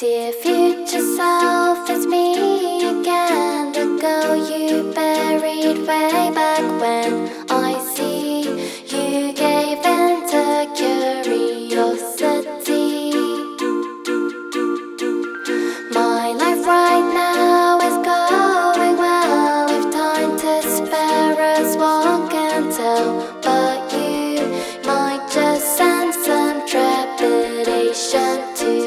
Dear future self, it's me again, the girl you buried way back when. I see you gave in to curiosity. My life right now is going well. If time to spare us, one can tell. But you might just sense some trepidation too.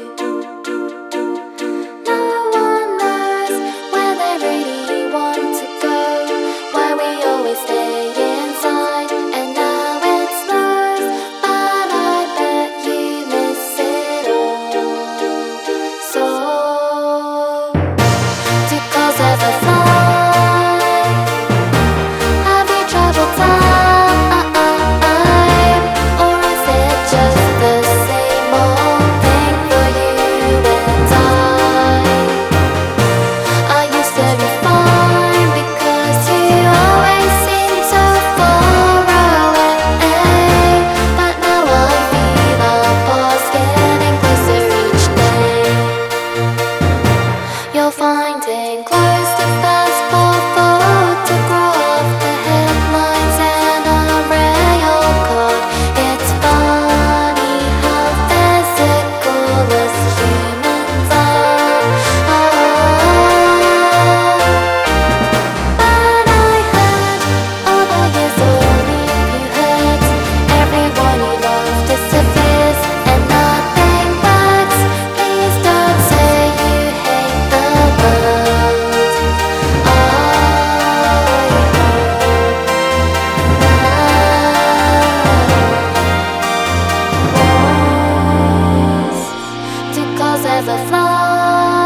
Finding close to passport photograph, the headlines and a rail card. It's funny how physical us humans are. But I heard all the years only you hurt. Everyone you love disappears and nothing works. Please don't say you hate the ever fly.